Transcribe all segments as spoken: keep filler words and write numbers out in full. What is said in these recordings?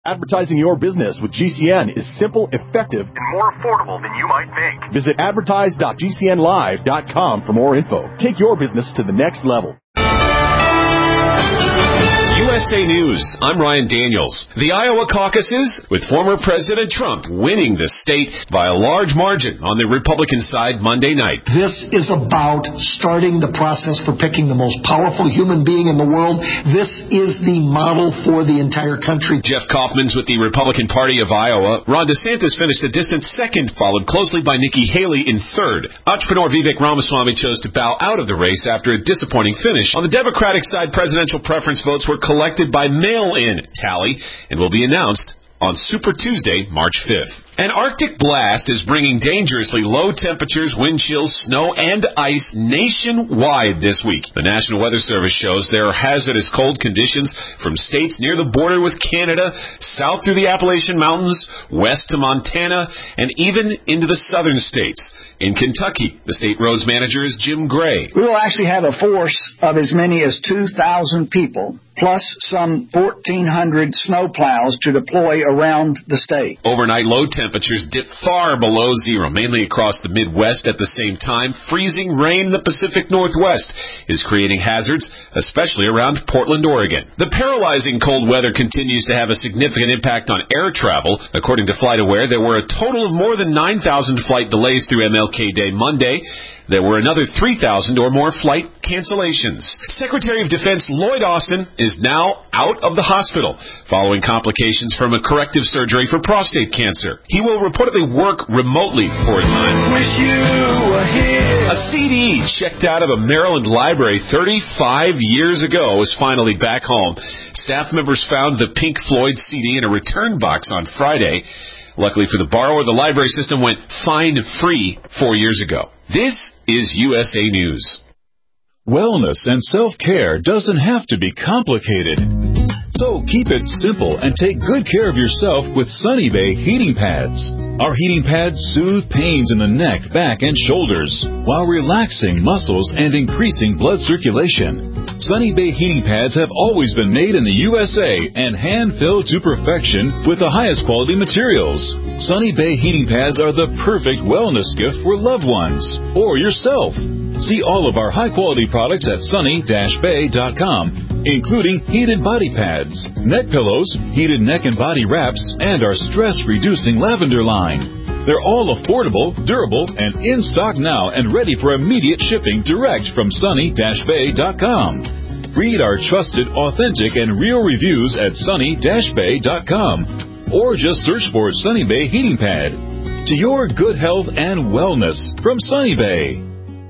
Advertising your business with G C N is simple, effective, and more affordable than you might think. Visit advertise dot g c n live dot com for more info. Take your business to the next level. U S A News, I'm Ryan Daniels. The Iowa caucuses, with former President Trump winning the state by a large margin on the Republican side Monday night. This is about starting the process for picking the most powerful human being in the world. This is the model for the entire country. Jeff Kaufman's with the Republican Party of Iowa. Ron DeSantis finished a distant second, followed closely by Nikki Haley in third. Entrepreneur Vivek Ramaswamy chose to bow out of the race after a disappointing finish. On the Democratic side, presidential preference votes were collected by mail-in tally and will be announced on Super Tuesday, March fifth. An Arctic blast is bringing dangerously low temperatures, wind chills, snow, and ice nationwide this week. The National Weather Service shows there are hazardous cold conditions from states near the border with Canada, south through the Appalachian Mountains, west to Montana, and even into the southern states. In Kentucky, the state roads manager is Jim Gray. We will actually have a force of as many as two thousand people, plus some fourteen hundred snowplows to deploy around the state. Overnight low temperatures dip far below zero, mainly across the Midwest at the same time. Freezing rain in the Pacific Northwest is creating hazards, especially around Portland, Oregon. The paralyzing cold weather continues to have a significant impact on air travel. According to FlightAware, there were a total of more than nine thousand flight delays through M L K Day Monday. There were another three thousand or more flight cancellations. Secretary of Defense Lloyd Austin is now out of the hospital following complications from a corrective surgery for prostate cancer. He will reportedly work remotely for a time. Wish you were here. A C D checked out of a Maryland library thirty-five years ago is finally back home. Staff members found the Pink Floyd C D in a return box on Friday. Luckily for the borrower, the library system went fine-free four years ago. This is U S A News. Wellness and self-care doesn't have to be complicated. So keep it simple and take good care of yourself with Sunny Bay heating pads. Our heating pads soothe pains in the neck, back, and shoulders while relaxing muscles and increasing blood circulation. Sunny Bay heating pads have always been made in the U S A and hand-filled to perfection with the highest quality materials. Sunny Bay heating pads are the perfect wellness gift for loved ones or yourself. See all of our high-quality products at sunny dash bay dot com, including heated body pads, neck pillows, heated neck and body wraps, and our stress-reducing lavender line. They're all affordable, durable, and in stock now and ready for immediate shipping direct from sunny dash bay dot com. Read our trusted, authentic, and real reviews at sunny dash bay dot com or just search for Sunny Bay Heating Pad. To your good health and wellness from Sunny Bay.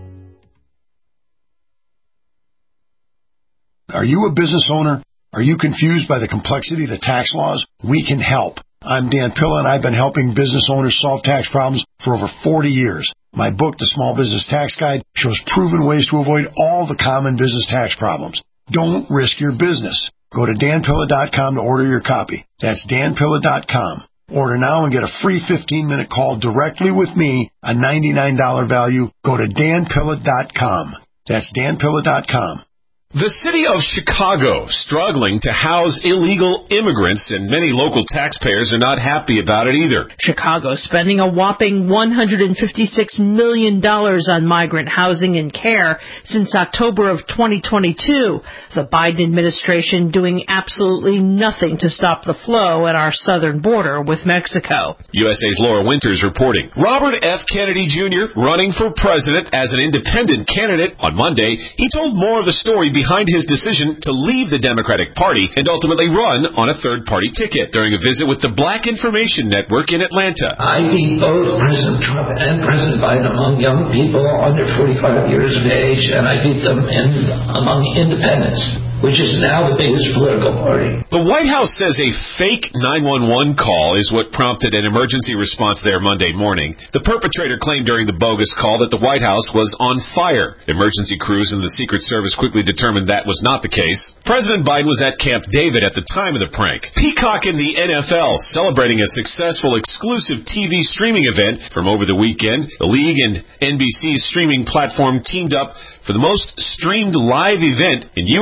Are you a business owner? Are you confused by the complexity of the tax laws? We can help. I'm Dan Pilla, and I've been helping business owners solve tax problems for over forty years. My book, The Small Business Tax Guide, shows proven ways to avoid all the common business tax problems. Don't risk your business. Go to dan pilla dot com to order your copy. That's dan pilla dot com. Order now and get a free fifteen-minute call directly with me, a ninety-nine dollars value. Go to dan pilla dot com. That's dan pilla dot com. The city of Chicago struggling to house illegal immigrants, and many local taxpayers are not happy about it either. Chicago spending a whopping one hundred fifty-six million dollars on migrant housing and care since October of twenty twenty-two. The Biden administration doing absolutely nothing to stop the flow at our southern border with Mexico. U S A's Laura Winters reporting. Robert F. Kennedy Junior running for president as an independent candidate on Monday. He told more of the story behind behind his decision to leave the Democratic Party and ultimately run on a third-party ticket during a visit with the Black Information Network in Atlanta. I beat both President Trump and President Biden among young people under forty-five years of age, and I beat them in among independents, which is now the biggest political party. The White House says a fake nine one one call is what prompted an emergency response there Monday morning. The perpetrator claimed during the bogus call that the White House was on fire. Emergency crews and the Secret Service quickly determined that was not the case. President Biden was at Camp David at the time of the prank. Peacock and the N F L celebrating a successful exclusive T V streaming event from over the weekend. The league and N B C's streaming platform teamed up for the most streamed live event in U S history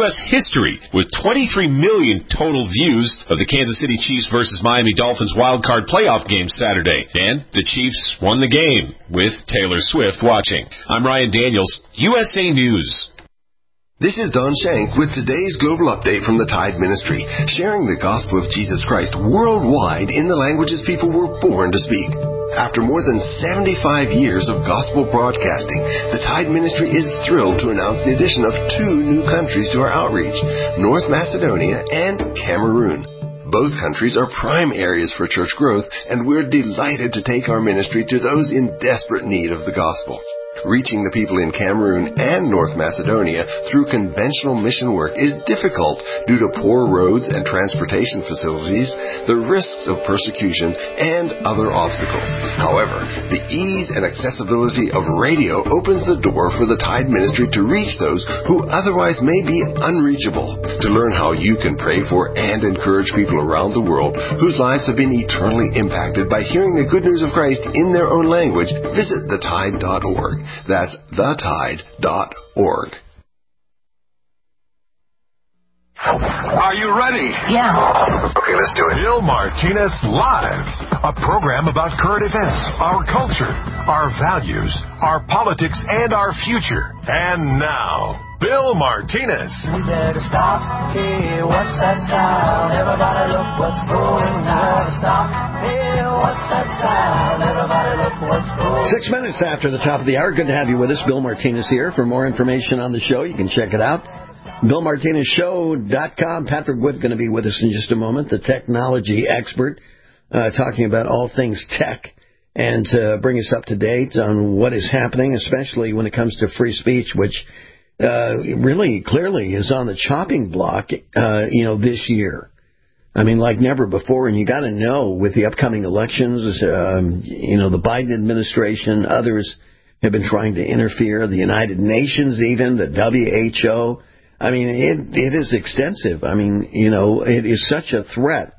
history, with twenty-three million total views of the Kansas City Chiefs versus Miami Dolphins wildcard playoff game Saturday. And the Chiefs won the game, with Taylor Swift watching. I'm Ryan Daniels, U S A News. This is Don Shank with today's Global Update from the Tide Ministry, sharing the gospel of Jesus Christ worldwide in the languages people were born to speak. After more than seventy-five years of gospel broadcasting, the Tide Ministry is thrilled to announce the addition of two new countries to our outreach, North Macedonia and Cameroon. Both countries are prime areas for church growth, and we're delighted to take our ministry to those in desperate need of the gospel. Reaching the people in Cameroon and North Macedonia through conventional mission work is difficult due to poor roads and transportation facilities, the risks of persecution, and other obstacles. However, the ease and accessibility of radio opens the door for the Tide Ministry to reach those who otherwise may be unreachable. To learn how you can pray for and encourage people around the world whose lives have been eternally impacted by hearing the good news of Christ in their own language, visit the tide dot org. That's the tide dot org. Are you ready? Yeah. Okay, let's do it. Bill Martinez Live, a program about current events, our culture, our values, our politics, and our future. And now, Bill Martinez. We better stop. Hey, what's that sound? Everybody look what's going on. Stop. Hey, what's that sound? Everybody look what's going on. Six minutes after the top of the hour. Good to have you with us. Bill Martinez here. For more information on the show, you can check it out. Bill Martinez Show dot com. Patrick Wood's going to be with us in just a moment, the technology expert, uh, talking about all things tech and uh, bring us up to date on what is happening, especially when it comes to free speech, which uh, really clearly is on the chopping block, uh, you know, this year. I mean, like never before. And you got to know with the upcoming elections, um, you know, the Biden administration, others have been trying to interfere, the United Nations even, the W H O. I mean, it, it is extensive. I mean, you know, it is such a threat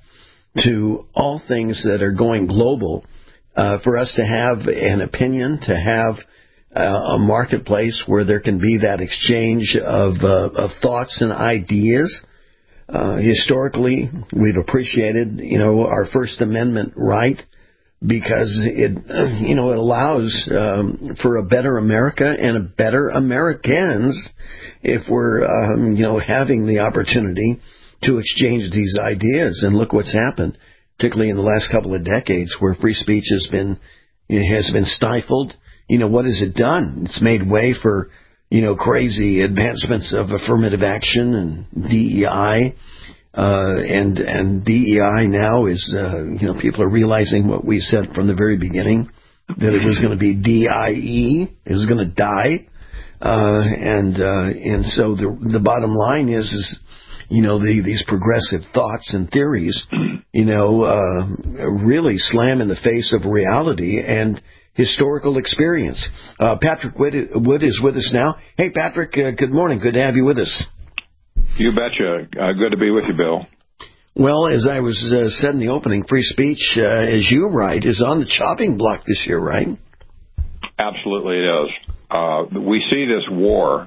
to all things that are going global uh, for us to have an opinion, to have uh, a marketplace where there can be that exchange of, uh, of thoughts and ideas. Uh, historically, we've appreciated, you know, our First Amendment right because it, you know, it allows um, for a better America and a better Americans if we're, um, you know, having the opportunity to exchange these ideas. And look what's happened, particularly in the last couple of decades, where free speech has been has been stifled. You know, what has it done? It's made way for, you know, crazy advancements of affirmative action and D E I. Uh, and, and D E I now is, uh, you know, people are realizing what we said from the very beginning, that it was going to be D I E. It was going to die. Uh, and, uh, and so the, the bottom line is, is, you know, the, these progressive thoughts and theories, you know, uh, really slam in the face of reality and historical experience. Uh, Patrick Wood, Wood is with us now. Hey, Patrick, uh, good morning. Good to have you with us. You betcha. Uh, good to be with you, Bill. Well, as I was uh, said in the opening, free speech, uh, as you write, is on the chopping block this year, right? Absolutely it is. Uh, we see this war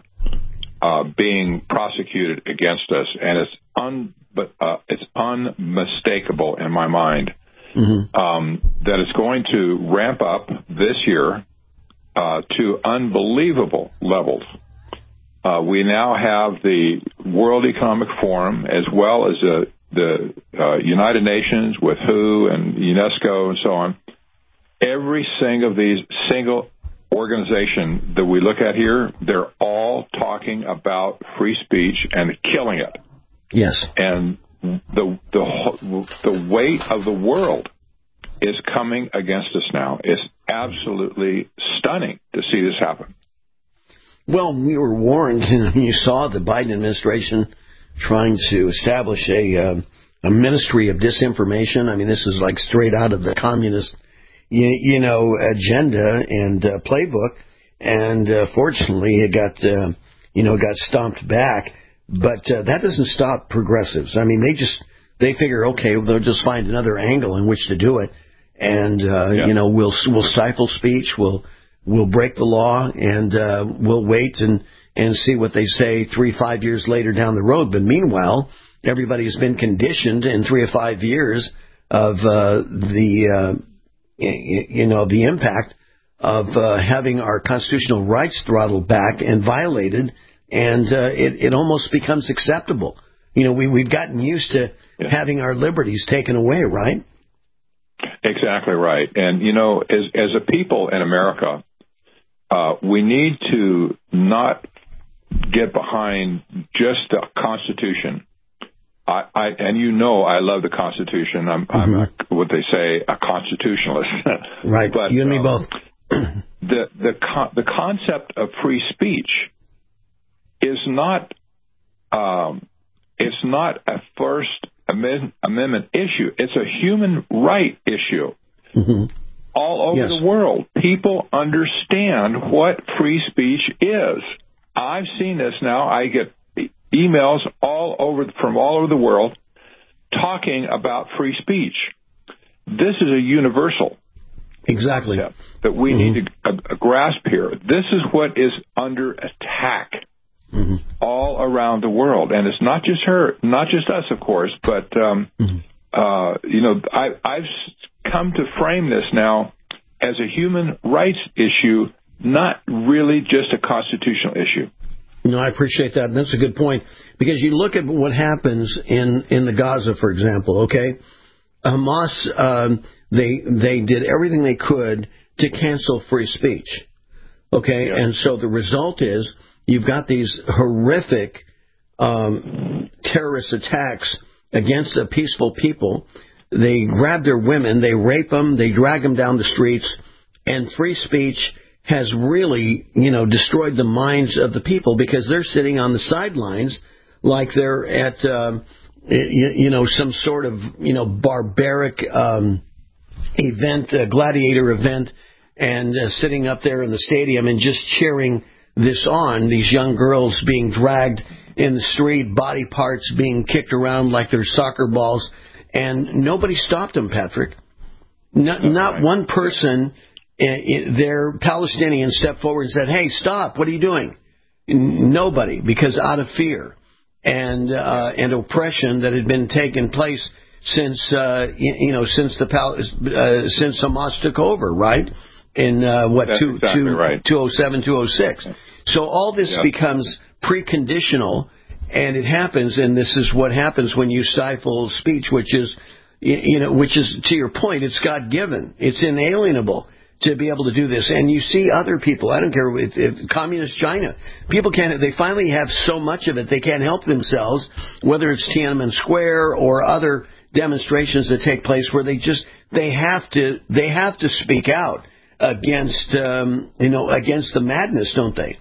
uh, being prosecuted against us, and it's un, but, uh, it's unmistakable in my mind mm-hmm. um, that it's going to ramp up this year uh, to unbelievable levels. Uh, we now have the World Economic Forum as well as uh, the uh, United Nations with W H O and UNESCO and so on. Every single of these single organization that we look at here, they're all talking about free speech and killing it. Yes. And the the the weight of the world is coming against us now. It's absolutely stunning to see this happen. Well, we were warned, and you saw the Biden administration trying to establish a uh, a ministry of disinformation. I mean, this is like straight out of the communist, you, you know, agenda and uh, playbook. And uh, fortunately, it got uh, you know got stomped back. But uh, that doesn't stop progressives. I mean, they just they figure, okay, they'll just find another angle in which to do it, and uh, yeah. you know, we'll we'll stifle speech, we'll. We'll break the law, and uh, we'll wait and, and see what they say three, five years later down the road. But meanwhile, everybody's been conditioned in three or five years of uh, the, uh, you know, the impact of uh, having our constitutional rights throttled back and violated, and uh, it, it almost becomes acceptable. You know, we, we've gotten used to yeah. having our liberties taken away, right? Exactly right. And, you know, as, as a people in America, uh, we need to not get behind just the Constitution. I, I and you know I love the Constitution. I'm, mm-hmm. I'm a, what they say, a constitutionalist. Right, but, you and me um, both. the the con- the concept of free speech is not um, it's not a First Amendment, Amendment issue. It's a human right issue. Mm-hmm. All over yes. the world, people understand what free speech is. I've seen this now. I get emails all over from all over the world talking about free speech. This is a universal. Exactly. That we mm-hmm. need to uh, grasp here. This is what is under attack mm-hmm. all around the world, and it's not just her, not just us, of course, but um, mm-hmm. uh, you know, I, I've come to frame this now as a human rights issue, not really just a constitutional issue. No, I appreciate that. That's a good point, because you look at what happens in, in the Gaza, for example, okay? Hamas, um, they they did everything they could to cancel free speech, okay? Yeah. And so the result is you've got these horrific um, terrorist attacks against a peaceful people. They grab their women, they rape them, they drag them down the streets, and free speech has really, you know, destroyed the minds of the people, because they're sitting on the sidelines like they're at, um, you, you know, some sort of, you know, barbaric um, event, a gladiator event, and uh, sitting up there in the stadium and just cheering this on, these young girls being dragged in the street, body parts being kicked around like they're soccer balls, and nobody stopped them, Patrick. Not, not right. one person... Their Palestinians stepped forward and said, "Hey, stop! What are you doing?" Nobody, because out of fear and uh, and oppression that had been taking place since uh, you know since the uh, since Hamas took over, right? In uh, what two, exactly two, right. two oh seven, two oh six. So all this yep. becomes preconditional, and it happens, and this is what happens when you stifle speech, which is you know which is to your point, it's God given, it's inalienable to be able to do this. And you see other people, I don't care, if, if communist China, people can't, they finally have so much of it, they can't help themselves, whether it's Tiananmen Square or other demonstrations that take place where they just, they have to, they have to speak out against, um, you know, against the madness, don't they?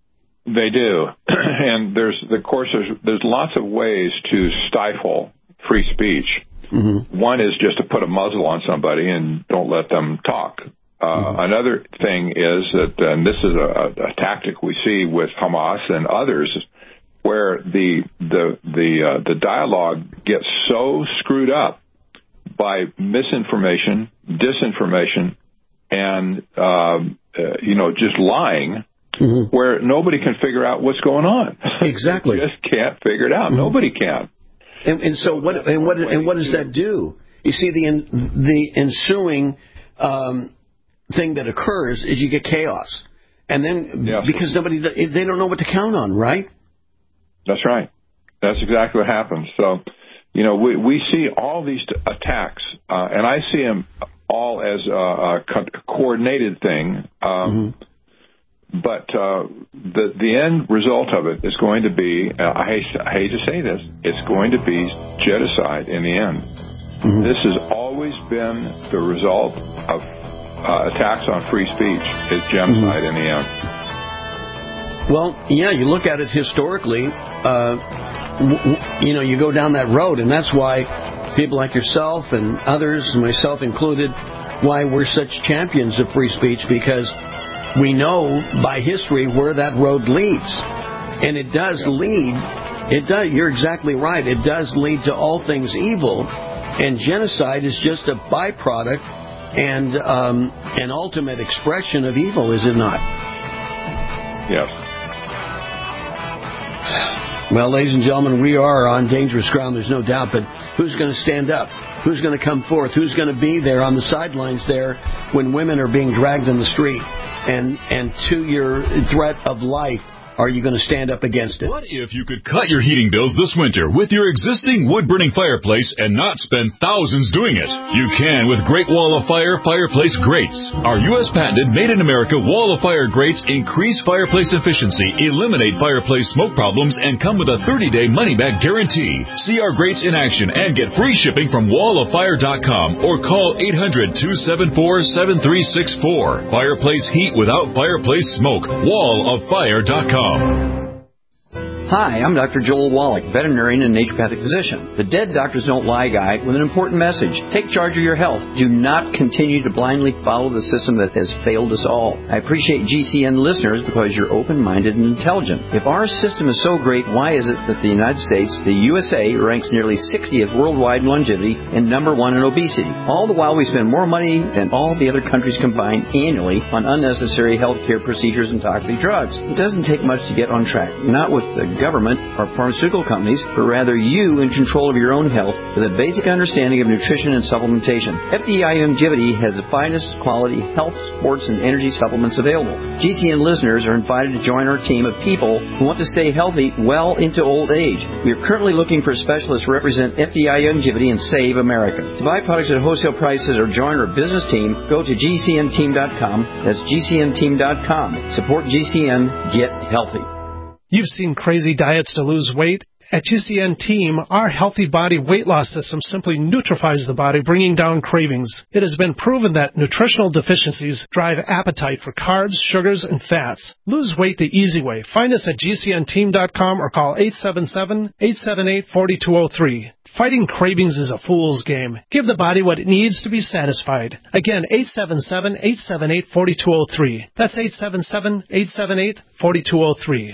They do. And there's, of course, there's, there's lots of ways to stifle free speech. Mm-hmm. One is just to put a muzzle on somebody and don't let them talk. Uh, mm-hmm. Another thing is that, and this is a, a tactic we see with Hamas and others, where the the the uh, the dialogue gets so screwed up by misinformation, disinformation, and um, uh, you know just lying, mm-hmm. where nobody can figure out what's going on. Exactly, they just can't figure it out. Mm-hmm. Nobody can. And, and so, what and what and what does that do? You see, the the ensuing Um, thing that occurs is you get chaos, and then yes. because nobody they don't know what to count on, right? That's right. That's exactly what happens. So, you know, we we see all these attacks, uh, and I see them all as a, a co- coordinated thing. Um, mm-hmm. But uh, the the end result of it is going to be, uh, I, hate, I hate to say this, it's going to be genocide in the end. Mm-hmm. This has always been the result of Uh, attacks on free speech is genocide mm-hmm. in the end. Well, yeah, you look at it historically, uh, w- w- you know, you go down that road, and that's why people like yourself and others, myself included, why we're such champions of free speech, because we know by history where that road leads. And it does yeah. lead, it does, you're exactly right, it does lead to all things evil, and genocide is just a byproduct and um, an ultimate expression of evil, is it not? Yes. Well, ladies and gentlemen, we are on dangerous ground, there's no doubt, but who's going to stand up? Who's going to come forth? Who's going to be there on the sidelines there when women are being dragged in the street? And, and to your threat of life, are you going to stand up against it? What if you could cut your heating bills this winter with your existing wood-burning fireplace and not spend thousands doing it? You can with Great Wall of Fire fireplace grates. Our U S patented made-in-America Wall of Fire grates increase fireplace efficiency, eliminate fireplace smoke problems, and come with a thirty-day money-back guarantee. See our grates in action and get free shipping from wall of fire dot com or call eight hundred, two seven four, seven three six four. Fireplace heat without fireplace smoke. wall of fire dot com. Hi, I'm Doctor Joel Wallach, veterinarian and naturopathic physician. The Dead Doctors Don't Lie guy with an important message. Take charge of your health. Do not continue to blindly follow the system that has failed us all. I appreciate G C N listeners because you're open-minded and intelligent. If our system is so great, why is it that the United States, the U S A, ranks nearly sixtieth worldwide in longevity and number one in obesity? All the while we spend more money than all the other countries combined annually on unnecessary health care procedures and toxic drugs. It doesn't take much to get on track. Not with the government or pharmaceutical companies, but rather you in control of your own health with a basic understanding of nutrition and supplementation. F D I Longevity has the finest quality health, sports, and energy supplements available. G C N listeners are invited to join our team of people who want to stay healthy well into old age. We are currently looking for specialists to represent F D I Longevity and Save America. To buy products at wholesale prices or join our business team, go to G C N team dot com. That's G C N team dot com. Support G C N. Get healthy. You've seen crazy diets to lose weight. At G C N Team, our healthy body weight loss system simply neutralizes the body, bringing down cravings. It has been proven that nutritional deficiencies drive appetite for carbs, sugars, and fats. Lose weight the easy way. Find us at G C N team dot com or call eight seven seven, eight seven eight, four two zero three. Fighting cravings is a fool's game. Give the body what it needs to be satisfied. Again, eight seven seven, eight seven eight, four two zero three. That's eight seven seven, eight seven eight, four two zero three.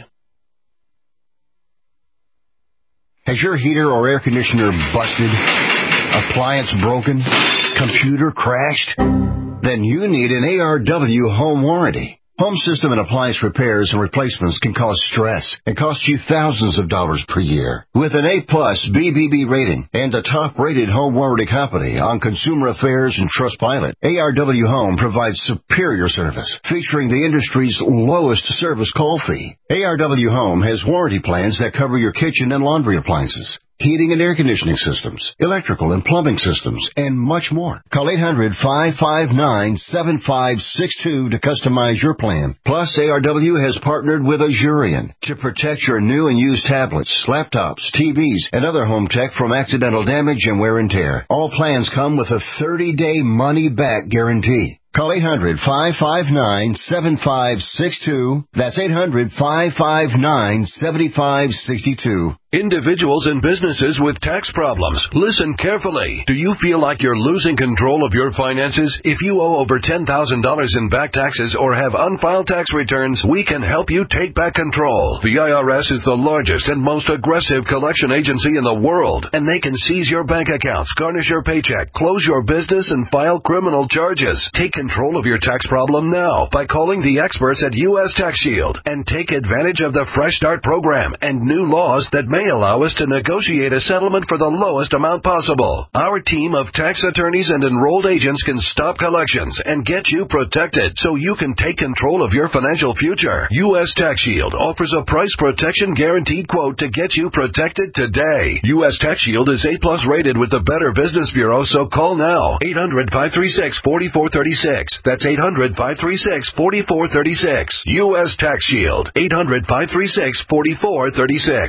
Has your heater or air conditioner busted? Appliance broken? Computer crashed? Then you need an A R W home warranty. Home system and appliance repairs and replacements can cause stress and cost you thousands of dollars per year. With an A-plus B B B rating and a top-rated home warranty company on Consumer Affairs and Trustpilot, A R W Home provides superior service, featuring the industry's lowest service call fee. A R W Home has warranty plans that cover your kitchen and laundry appliances, heating and air conditioning systems, electrical and plumbing systems, and much more. Call eight hundred, five five nine, seven five six two to customize your plan. Plus, A R W has partnered with Azurion to protect your new and used tablets, laptops, T Vs, and other home tech from accidental damage and wear and tear. All plans come with a thirty-day money-back guarantee. Call eight hundred, five five nine, seven five six two. That's eight hundred, five five nine, seven five six two. Individuals and businesses with tax problems, listen carefully. Do you feel like you're losing control of your finances? If you owe over ten thousand dollars in back taxes or have unfiled tax returns, we can help you take back control. The I R S is the largest and most aggressive collection agency in the world, and they can seize your bank accounts, garnish your paycheck, close your business, and file criminal charges. Take control of your tax problem now by calling the experts at U S Tax Shield and take advantage of the Fresh Start program and new laws that may allow us to negotiate a settlement for the lowest amount possible. Our team of tax attorneys and enrolled agents can stop collections and get you protected so you can take control of your financial future. U S Tax Shield offers a price protection guaranteed quote to get you protected today. U S Tax Shield is A-plus rated with the Better Business Bureau, so call now. eight hundred, five three six, four four three six. That's eight hundred, five three six, four four three six. U S Tax Shield. eight hundred, five three six, four four three six.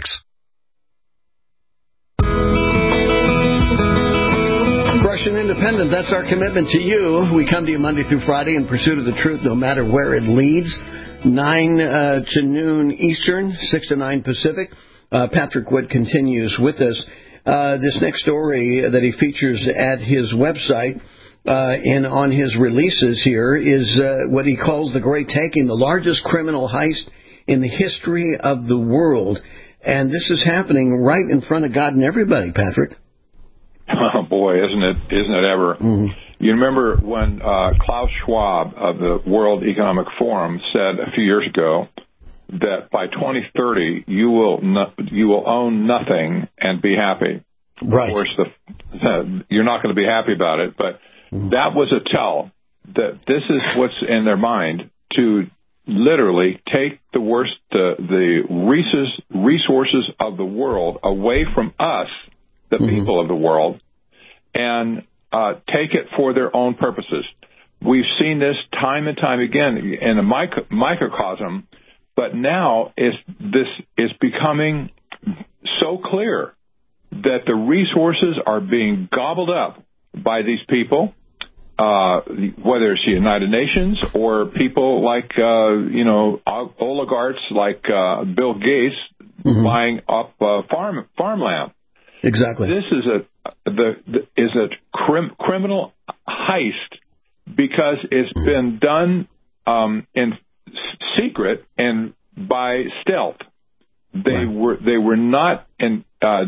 Fresh and independent, that's our commitment to you. We come to you Monday through Friday in pursuit of the truth, no matter where it leads. nine uh, to noon Eastern, six to nine Pacific. Uh, Patrick Wood continues with us. Uh, this next story that he features at his website uh, and on his releases here is uh, what he calls the Great Taking, the largest criminal heist in the history of the world. And this is happening right in front of God and everybody, Patrick. Oh, boy, isn't it isn't it ever? Mm-hmm. You remember when uh, Klaus Schwab of the World Economic Forum said a few years ago that by twenty thirty you will no, you will own nothing and be happy. Right. Of course, the, you're not going to be happy about it, but mm. that was a tell that this is what's in their mind, to literally take the worst, uh, the resources, resources of the world away from us, the mm-hmm. people of the world, and uh, take it for their own purposes. We've seen this time and time again in a micro, microcosm, but now it's, this is becoming so clear that the resources are being gobbled up by these people, uh, whether it's the United Nations or people like, uh, you know, oligarchs like uh, Bill Gates mm-hmm. buying up uh, farm farmland. Exactly. This is a the, the is a crim, criminal heist because it's mm-hmm. been done um, in secret and by stealth. They right. were they were not in, uh,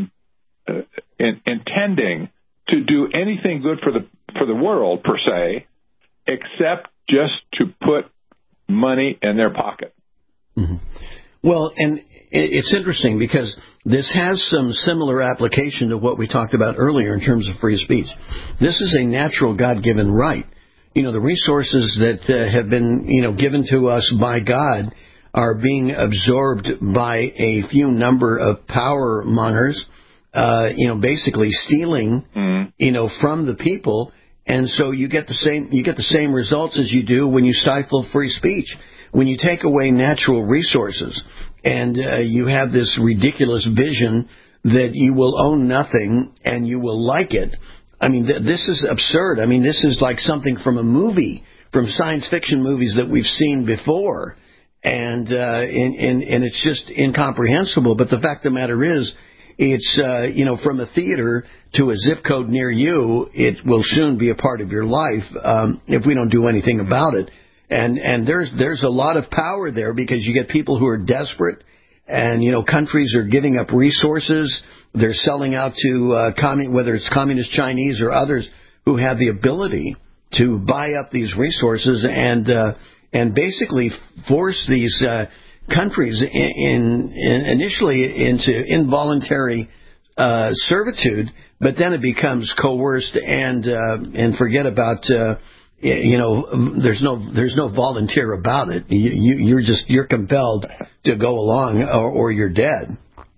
in, intending to do anything good for the for the world per se, except just to put money in their pocket. Mm-hmm. Well, and it's interesting because this has some similar application to what we talked about earlier in terms of free speech. This is a natural God-given right. You know, the resources that uh, have been, you know, given to us by God are being absorbed by a few number of power mongers, uh, you know, basically stealing, mm. you know, from the people. And so you get the same you get the same results as you do when you stifle free speech. When you take away natural resources and uh, you have this ridiculous vision that you will own nothing and you will like it. I mean, th- this is absurd. I mean, this is like something from a movie, from science fiction movies that we've seen before. And, uh, and, and, and it's just incomprehensible. But the fact of the matter is, it's, uh, you know, from a theater to a zip code near you, it will soon be a part of your life um, if we don't do anything about it. And and there's there's a lot of power there because you get people who are desperate, and you know countries are giving up resources. They're selling out to uh, commun- whether it's communist Chinese or others who have the ability to buy up these resources and uh, and basically force these uh, countries in, in, in initially into involuntary uh, servitude, but then it becomes coerced and uh, and forget about. Uh, You know, there's no there's no volunteer about it. You, you, you're just you're compelled to go along, or, or you're dead.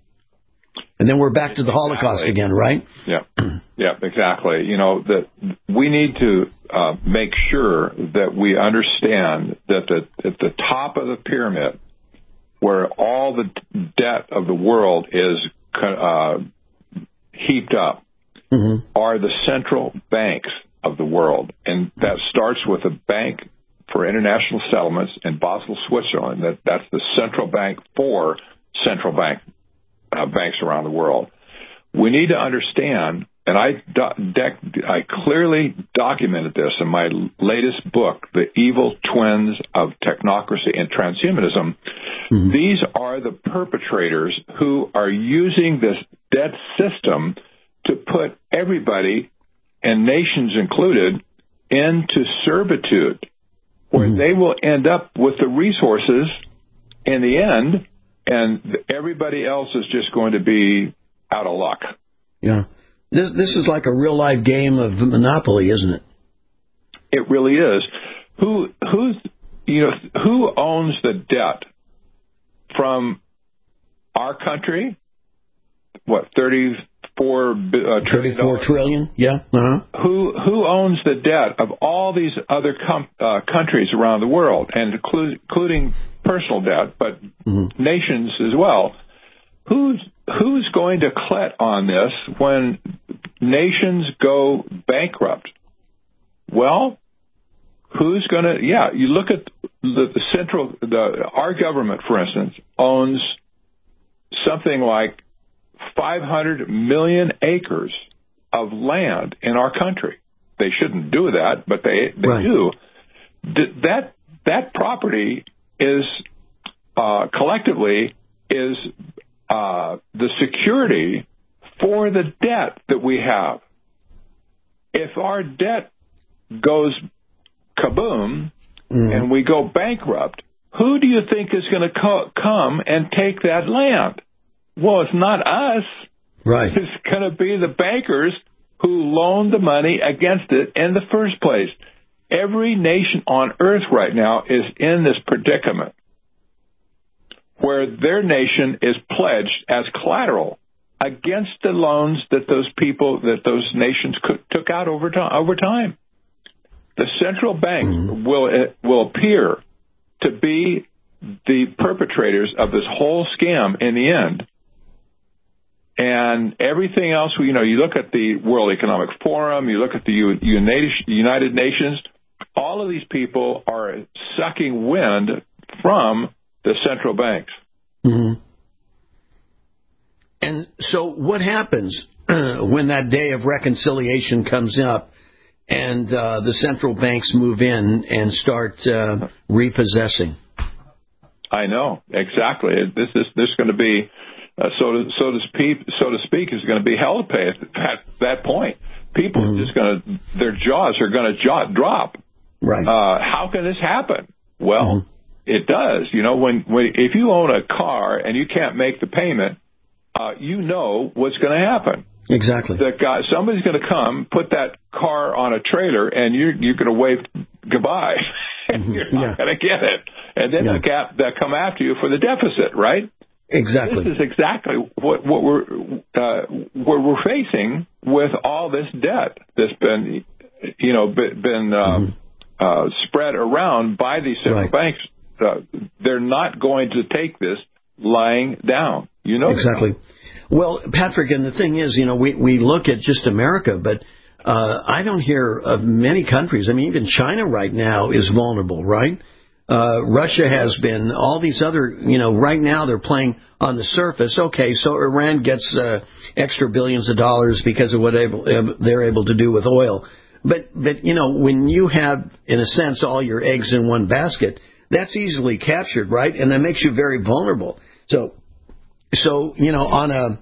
And then we're back to the exactly. Holocaust again, right? Yeah, yeah, exactly. You know that we need to uh, make sure that we understand that the, at the top of the pyramid, where all the debt of the world is uh, heaped up, mm-hmm. are the central banks of the world, and that starts with a bank for international settlements in Basel, Switzerland. That that's the central bank for central bank uh, banks around the world. We need to understand, and I do, de- I clearly documented this in my latest book, The Evil Twins of Technocracy and Transhumanism. Mm-hmm. These are the perpetrators who are using this debt system to put everybody, and nations included, into servitude, where mm-hmm. they will end up with the resources in the end, and everybody else is just going to be out of luck. Yeah. This this is like a real-life game of Monopoly, isn't it? It really is. Who who's you know who owns the debt from our country? What, thirty Four, uh, thirty-four trillion, yeah. Uh-huh. Who who owns the debt of all these other com- uh, countries around the world, and include, including personal debt, but mm-hmm. nations as well? Who's who's going to collect on this when nations go bankrupt? Well, who's going to? Yeah, you look at the, the central. The our government, for instance, owns something like five hundred million acres of land in our country. They shouldn't do that, but they they right. do. That that property is uh, collectively is uh, the security for the debt that we have. If our debt goes kaboom mm. and we go bankrupt, who do you think is going to co- come and take that land? Well, it's not us. Right. It's going to be the bankers who loaned the money against it in the first place. Every nation on earth right now is in this predicament where their nation is pledged as collateral against the loans that those people, that those nations could, took out over time. Over time. The central bank mm-hmm. will will appear to be the perpetrators of this whole scam in the end. And everything else, you know, you look at the World Economic Forum, you look at the United Nations, all of these people are sucking wind from the central banks. Mm-hmm. And so what happens when that day of reconciliation comes up and uh, the central banks move in and start uh, repossessing? I know, exactly. This is this is going to be, uh, so to so to speak, so to speak, is going to be hell to pay at that, that point. People mm-hmm. are just going to, their jaws are going to jaw drop. Right. Uh, how can this happen? Well, mm-hmm. it does. You know, when, when if you own a car and you can't make the payment, uh, you know what's going to happen. Exactly. The guy, somebody's going to come, put that car on a trailer, and you're you're going to wave goodbye, and mm-hmm. you're not yeah. going to get it. And then yeah. they'll, gap, they'll come after you for the deficit, right? Exactly. This is exactly what what we're uh, what we're facing with all this debt that's been, you know, been uh, mm-hmm. uh, spread around by these central right. banks. Uh, they're not going to take this lying down. You know exactly. That. Well, Patrick, and the thing is, you know, we, we look at just America, but uh, I don't hear of many countries. I mean, even China right now is vulnerable, right? Uh, Russia has been, all these other, you know, right now they're playing on the surface. Okay, so Iran gets uh, extra billions of dollars because of what able, they're able to do with oil. But, but, you know, when you have, in a sense, all your eggs in one basket, that's easily captured, right? And that makes you very vulnerable. So, so you know, on a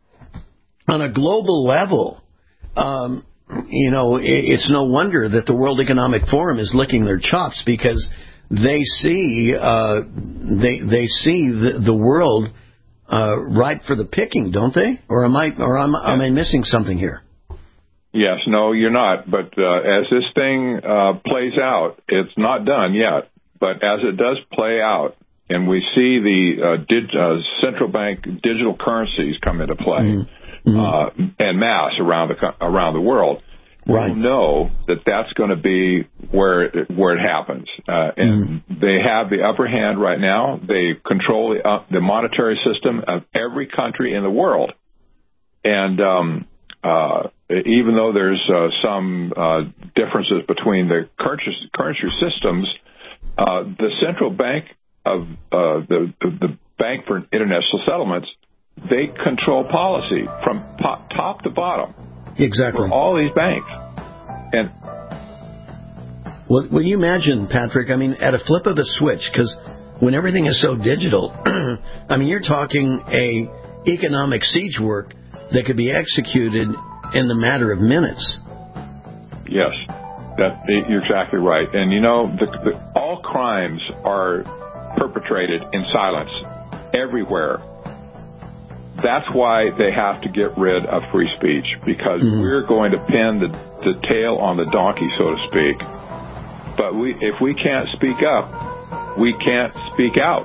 on a global level, um, you know, it, it's no wonder that the World Economic Forum is licking their chops because they see uh, they they see the, the world uh, ripe for the picking, don't they? Or am I or am, am I missing something here? Yes, no, you're not. But uh, as this thing uh, plays out, it's not done yet. But as it does play out, and we see the uh, dig, uh, central bank digital currencies come into play mm-hmm. uh, en masse around the around the world, right. we'll know that that's going to be where it, where it happens. Uh, and mm-hmm. they have the upper hand right now. They control the, uh, the monetary system of every country in the world. And um, uh, even though there's uh, some uh, differences between the currency, currency systems, uh, the central bank of uh, the, the Bank for International Settlements, they control policy from po- top to bottom. Exactly. For all these banks. And well, will you imagine, Patrick, I mean, at a flip of a switch, because when everything is so digital, I mean, you're talking a economic siege work that could be executed in the matter of minutes. Yes, that you're exactly right. And, you know, the, the, all crimes are perpetrated in silence everywhere. That's why they have to get rid of free speech, because mm-hmm. we're going to pin the, the tail on the donkey, so to speak. But we, if we can't speak up, we can't speak out.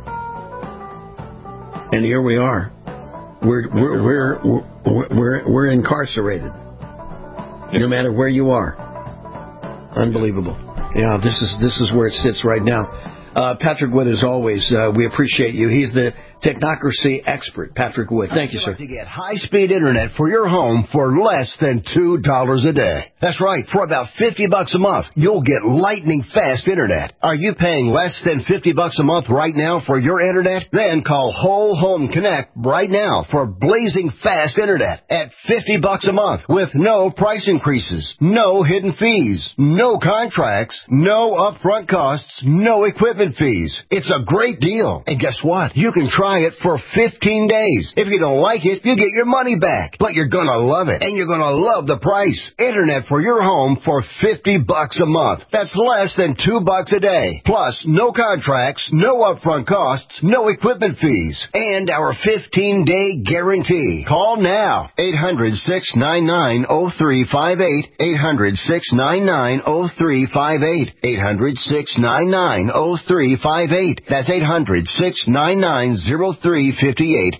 And here we are. We're we're we're we're, we're, we're incarcerated, yeah. no matter where you are. Unbelievable. Yeah, this is this is where it sits right now. Uh, Patrick Wood, as always, uh, we appreciate you. He's the technocracy expert, Patrick Wood. Thank you, sir. To get high-speed internet for your home for less than two dollars a day. That's right. For about fifty bucks a month, you'll get lightning-fast internet. Are you paying less than fifty bucks a month right now for your internet? Then call Whole Home Connect right now for blazing fast internet at fifty bucks a month with no price increases, no hidden fees, no contracts, no upfront costs, no equipment fees. It's a great deal. And guess what? You can try try it for fifteen days. If you don't like it, you get your money back. But you're gonna love it, and you're gonna love the price. Internet for your home for fifty bucks a month. That's less than two bucks a day. Plus, no contracts, no upfront costs, no equipment fees, and our fifteen-day guarantee. Call now. eight hundred, six nine nine, oh three five eight. eight hundred, six nine nine, oh three five eight. eight hundred, six nine nine, oh three five eight. That's eight hundred, six nine nine, oh three five eight.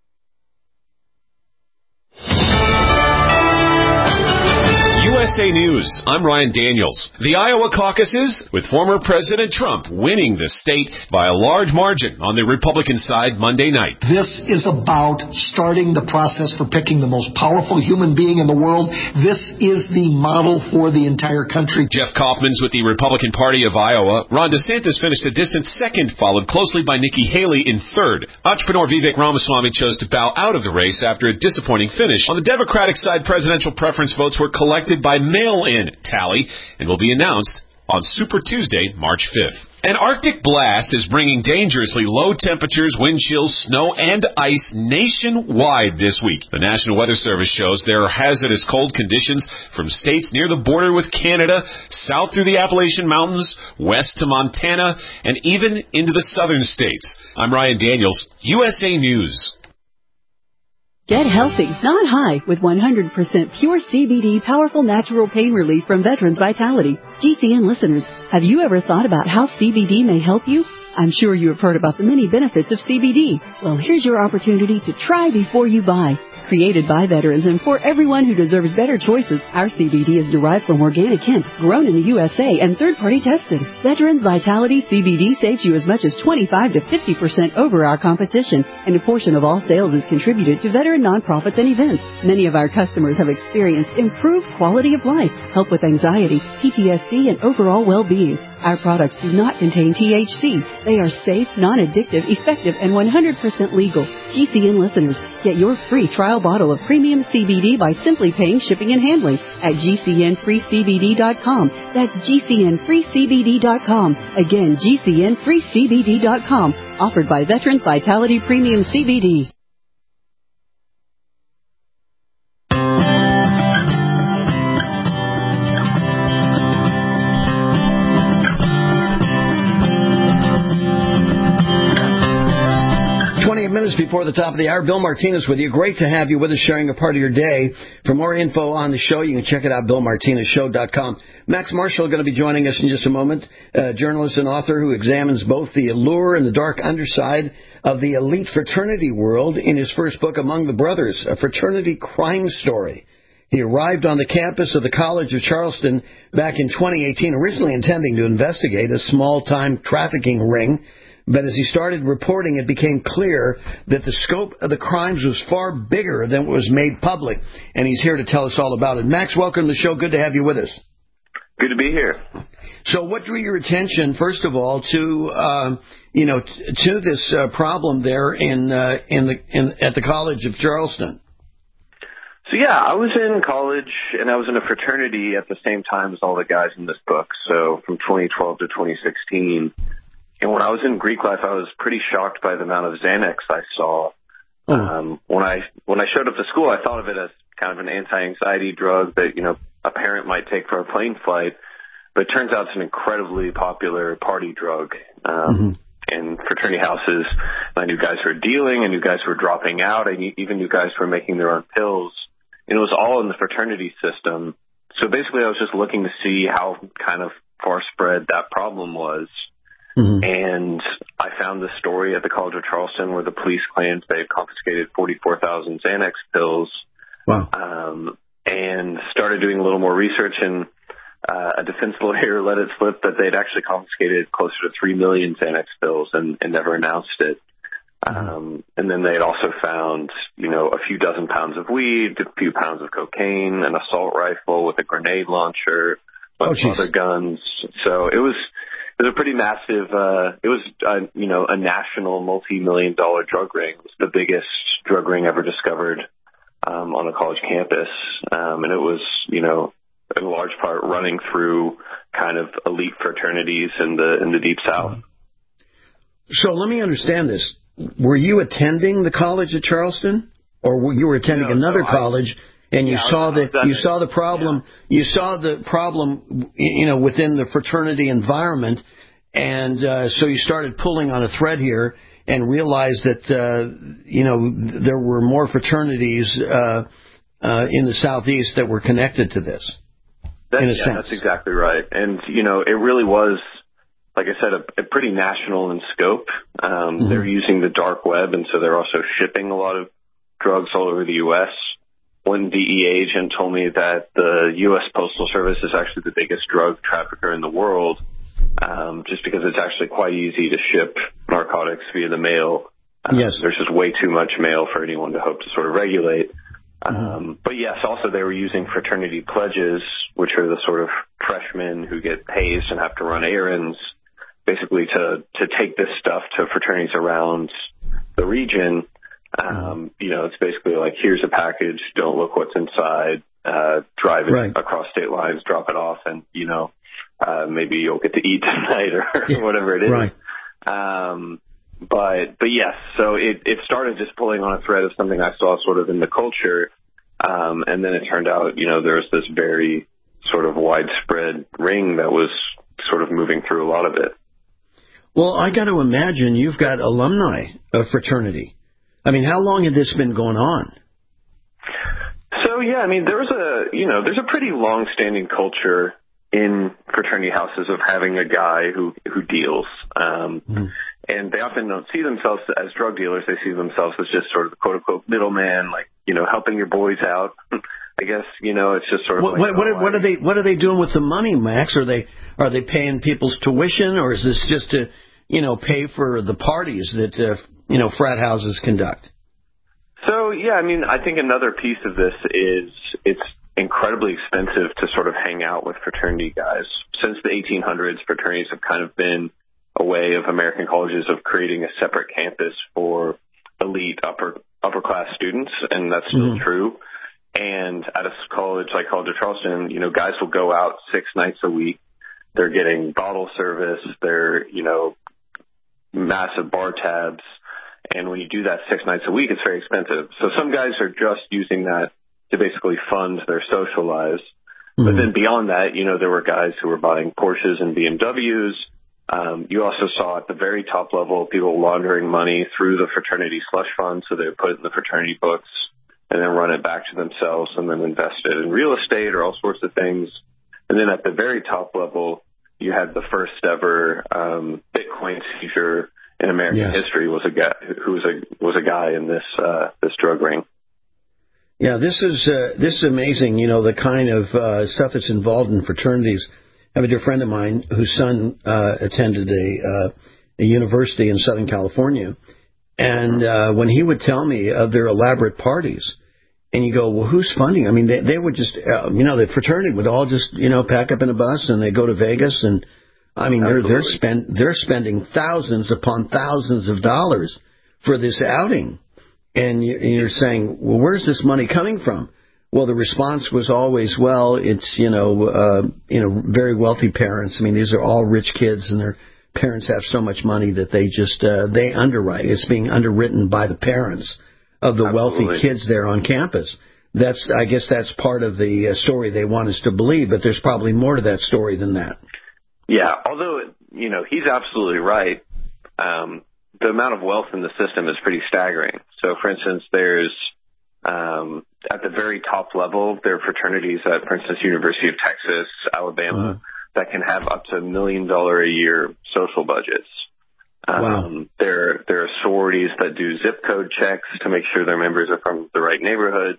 U S A News, I'm Ryan Daniels. The Iowa caucuses, with former President Trump winning the state by a large margin on the Republican side Monday night. This is about starting the process for picking the most powerful human being in the world. This is the model for the entire country. Jeff Kaufman's with the Republican Party of Iowa. Ron DeSantis finished a distant second, followed closely by Nikki Haley in third. Entrepreneur Vivek Ramaswamy chose to bow out of the race after a disappointing finish. On the Democratic side, presidential preference votes were collected by mail-in tally and will be announced on Super Tuesday, March fifth. An Arctic blast is bringing dangerously low temperatures, wind chills, snow, and ice nationwide this week. The National Weather Service shows there are hazardous cold conditions from states near the border with Canada, south through the Appalachian Mountains, west to Montana, and even into the southern states. I'm Ryan Daniels, U S A News. Get healthy, not high, with one hundred percent pure C B D powerful natural pain relief from Veterans Vitality. G C N listeners, have you ever thought about how C B D may help you? I'm sure you have heard about the many benefits of C B D. Well, here's your opportunity to try before you buy. Created by veterans and for everyone who deserves better choices, our C B D is derived from organic hemp, grown in the U S A, and third-party tested. Veterans Vitality C B D saves you as much as twenty-five to fifty percent over our competition, and a portion of all sales is contributed to veteran nonprofits and events. Many of our customers have experienced improved quality of life, help with anxiety, P T S D, and overall well-being. Our products do not contain T H C. They are safe, non-addictive, effective, and one hundred percent legal. G C N listeners, get your free trial bottle of premium C B D by simply paying shipping and handling at G C N free C B D dot com. That's G C N free C B D dot com. Again, G C N free C B D dot com. Offered by Veterans Vitality Premium C B D. Minutes before the top of the hour, Bill Martinez with you. Great to have you with us, sharing a part of your day. For more info on the show, you can check it out, bill martinez show dot com. Max Marshall going to be joining us in just a moment, a journalist and author who examines both the allure and the dark underside of the elite fraternity world in his first book, Among the Brothers, a fraternity crime story. He arrived on the campus of the College of Charleston back in twenty eighteen, originally intending to investigate a small-time trafficking ring. But as he started reporting, it became clear that the scope of the crimes was far bigger than what was made public. And he's here to tell us all about it. Max, welcome to the show. Good to have you with us. Good to be here. So what drew your attention, first of all, to, uh, you know, t- to this uh, problem there in, uh, in the, in, at the College of Charleston? So, yeah, I was in college, and I was in a fraternity at the same time as all the guys in this book. So from twenty twelve to twenty sixteen. And when I was in Greek life, I was pretty shocked by the amount of Xanax I saw. Oh. Um, when I when I showed up to school, I thought of it as kind of an anti-anxiety drug that, you know, a parent might take for a plane flight. But it turns out it's an incredibly popular party drug. Um, mm-hmm. In fraternity houses, I knew guys who were dealing, I knew guys who were dropping out, I even knew guys who were making their own pills. And it was all in the fraternity system. So basically, I was just looking to see how kind of far spread that problem was. Mm-hmm. And I found this story at the College of Charleston where the police claimed they'd confiscated forty-four thousand Xanax pills. Wow. Um, and started doing a little more research, and uh, a defense lawyer let it slip that they'd actually confiscated closer to three million Xanax pills and, and never announced it. Mm-hmm. Um, and then they had also found, you know, a few dozen pounds of weed, a few pounds of cocaine, an assault rifle with a grenade launcher, a bunch oh, of other guns. So it was... It was a pretty massive, uh, it was, uh, you know, a national multi-million dollar drug ring. It was the biggest drug ring ever discovered um, on a college campus. Um, and it was, you know, in large part running through kind of elite fraternities in the in the Deep South. So let me understand this. were you attending the college at Charleston, or were you were attending no, another no, college I, and you yeah, saw that you it. saw the problem yeah. you saw the problem you know within the fraternity environment, and uh, so you started pulling on a thread here and realized that uh, you know there were more fraternities uh, uh, in the Southeast that were connected to this. That's, in a yeah, sense. That's exactly right, and you know it really was. Like I said, a, a pretty national in scope. Um, mm-hmm. They're using the dark web, and so they're also shipping a lot of drugs all over the U S One D E A agent told me that the U S Postal Service is actually the biggest drug trafficker in the world, um, just because it's actually quite easy to ship narcotics via the mail. Um, yes. There's just way too much mail for anyone to hope to sort of regulate. Mm-hmm. Um, but yes, also they were using fraternity pledges, which are the sort of freshmen who get hazed and have to run errands, basically to, to take this stuff to fraternities around the region. Um, you know, it's basically like, here's a package, don't look what's inside, uh, drive it right. across state lines, drop it off, and, you know, uh, maybe you'll get to eat tonight or yeah. whatever it is. Right. Um, but, but yes, so it, it started just pulling on a thread of something I saw sort of in the culture. Um, and then it turned out, you know, there was this very sort of widespread ring that was sort of moving through a lot of it. Well, I got to imagine you've got alumni of fraternity. I mean, how long had this been going on? So, yeah, I mean, there's a, you know, there's a pretty long-standing culture in fraternity houses of having a guy who, who deals. Um, mm. And they often don't see themselves as drug dealers. They see themselves as just sort of the quote-unquote middleman, like, you know, helping your boys out. I guess, you know, it's just sort of what, like... What, oh, what, what, are they, what are they doing with the money, Max? Are they are they paying people's tuition, or is this just to, you know, pay for the parties that, uh, you know, frat houses conduct? So, yeah, I mean, I think another piece of this is it's incredibly expensive to sort of hang out with fraternity guys. Since the eighteen hundreds, fraternities have kind of been a way of American colleges of creating a separate campus for elite upper upper class students, and that's still mm-hmm. true. And at a college like College of Charleston, you know, guys will go out six nights a week. They're getting bottle service. They're, you know, massive bar tabs. And when you do that six nights a week, it's very expensive. So some guys are just using that to basically fund their social lives. Mm-hmm. But then beyond that, you know, there were guys who were buying Porsches and B M Ws. Um, you also saw at the very top level people laundering money through the fraternity slush fund. So they would put it in the fraternity books and then run it back to themselves and then invest it in real estate or all sorts of things. And then at the very top level, you had the first ever um, Bitcoin seizure in American yes. history. Was a guy who was a was a guy in this uh, this drug ring. Yeah, this is uh, this is amazing. You know, the kind of uh, stuff that's involved in fraternities. I have a dear friend of mine whose son uh, attended a uh, a university in Southern California, and uh, when he would tell me of their elaborate parties. And you go, well, who's funding? I mean, they, they would just, uh, you know, the fraternity would all just, you know, pack up in a bus and they go to Vegas. And I mean, they're they're spend they're spending thousands upon thousands of dollars for this outing. And you, you're saying, well, where's this money coming from? Well, the response was always, well, it's, you know, uh, you know, very wealthy parents. I mean, these are all rich kids, and their parents have so much money that they just uh, they underwrite. It's being underwritten by the parents of the Absolutely. wealthy kids there on campus. That's, I guess that's part of the uh, story they want us to believe, but there's probably more to that story than that. Yeah, although, you know, he's absolutely right. Um, the amount of wealth in the system is pretty staggering. So, for instance, there's, um, at the very top level, there are fraternities at, for instance, University of Texas, Alabama, uh-huh. that can have up to a million dollar a year social budgets. Um, wow. There, there are sororities that do zip code checks to make sure their members are from the right neighborhoods,